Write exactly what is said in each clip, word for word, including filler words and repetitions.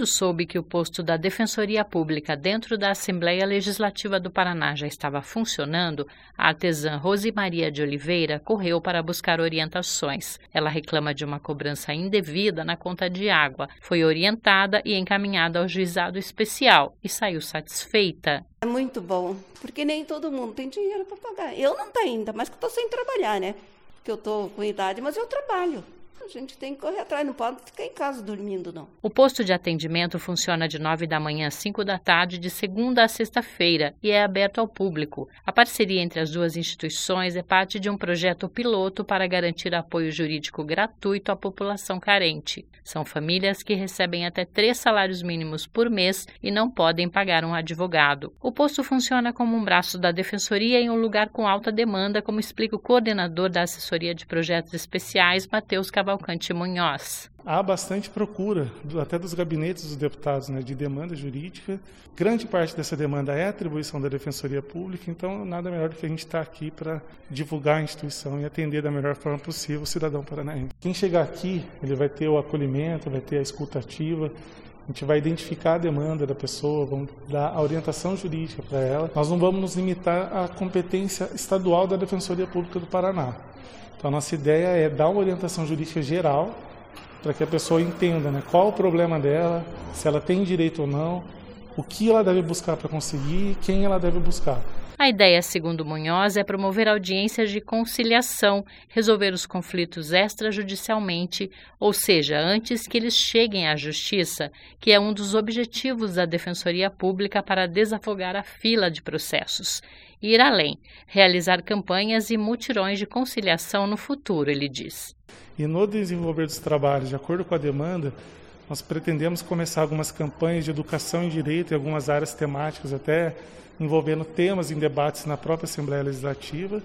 Quando soube que o posto da Defensoria Pública dentro da Assembleia Legislativa do Paraná já estava funcionando, a artesã Rosimaria de Oliveira correu para buscar orientações. Ela reclama de uma cobrança indevida na conta de água. Foi orientada e encaminhada ao juizado especial e saiu satisfeita. É muito bom, porque nem todo mundo tem dinheiro para pagar. Eu não tenho ainda, mas que estou sem trabalhar, né? Porque eu estou com idade, mas eu trabalho. A gente tem que correr atrás, não pode ficar em casa dormindo, não. O posto de atendimento funciona de nove da manhã às cinco da tarde, de segunda a sexta-feira, e é aberto ao público. A parceria entre as duas instituições é parte de um projeto piloto para garantir apoio jurídico gratuito à população carente. São famílias que recebem até três salários mínimos por mês e não podem pagar um advogado. O posto funciona como um braço da Defensoria em um lugar com alta demanda, como explica o coordenador da Assessoria de Projetos Especiais, Matheus Cavalcante Munhoz. Há bastante procura, até dos gabinetes dos deputados, né, de demanda jurídica. Grande parte dessa demanda é atribuição da Defensoria Pública, então nada melhor do que a gente estar aqui para divulgar a instituição e atender da melhor forma possível o cidadão paranaense. Quem chegar aqui, ele vai ter o acolhimento, vai ter a escuta ativa, a gente vai identificar a demanda da pessoa, vamos dar a orientação jurídica para ela. Nós não vamos nos limitar à competência estadual da Defensoria Pública do Paraná. Então, a nossa ideia é dar uma orientação jurídica geral para que a pessoa entenda, né, qual o problema dela, se ela tem direito ou não, o que ela deve buscar para conseguir e quem ela deve buscar. A ideia, segundo Munhoz, é promover audiências de conciliação, resolver os conflitos extrajudicialmente, ou seja, antes que eles cheguem à Justiça, que é um dos objetivos da Defensoria Pública para desafogar a fila de processos. E ir além, realizar campanhas e mutirões de conciliação no futuro, ele diz. E no desenvolver dos trabalhos, de acordo com a demanda, nós pretendemos começar algumas campanhas de educação em direito em algumas áreas temáticas, até envolvendo temas em debates na própria Assembleia Legislativa,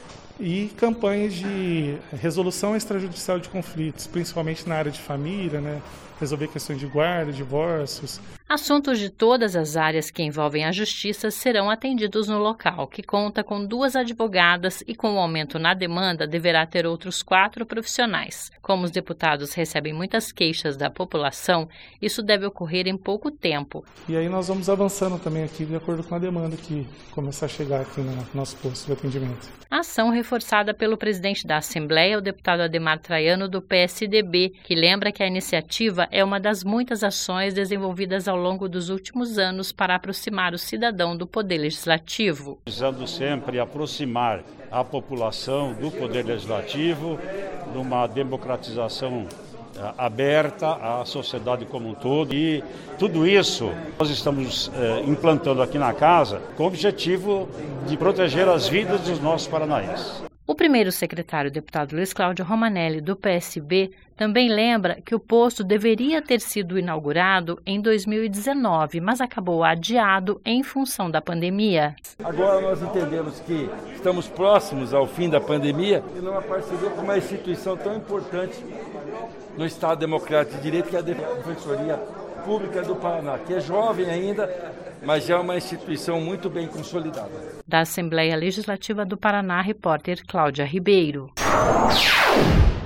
e campanhas de resolução extrajudicial de conflitos, principalmente na área de família, né? Resolver questões de guarda, divórcios. Assuntos de todas as áreas que envolvem a justiça serão atendidos no local, que conta com duas advogadas e, com o aumento na demanda, deverá ter outros quatro profissionais. Como os deputados recebem muitas queixas da população, isso deve ocorrer em pouco tempo. E aí nós vamos avançando também aqui de acordo com a demanda que começar a chegar aqui no nosso posto de atendimento. A ação reforçada pelo presidente da Assembleia, o deputado Ademar Traiano, do P S D B, que lembra que a iniciativa é uma das muitas ações desenvolvidas ao longo dos últimos anos para aproximar o cidadão do Poder Legislativo. Visando sempre aproximar a população do Poder Legislativo, numa democratização aberta à sociedade como um todo, e tudo isso nós estamos eh, implantando aqui na casa com o objetivo de proteger as vidas dos nossos paranaenses. O primeiro secretário, o deputado Luiz Cláudio Romanelli, do P S B, também lembra que o posto deveria ter sido inaugurado em dois mil e dezenove, mas acabou adiado em função da pandemia. Agora nós entendemos que estamos próximos ao fim da pandemia e numa parceria com uma instituição tão importante no Estado Democrático de Direito, que é a Defensoria Pública do Paraná, que é jovem ainda, mas já é uma instituição muito bem consolidada. Da Assembleia Legislativa do Paraná, repórter Cláudia Ribeiro.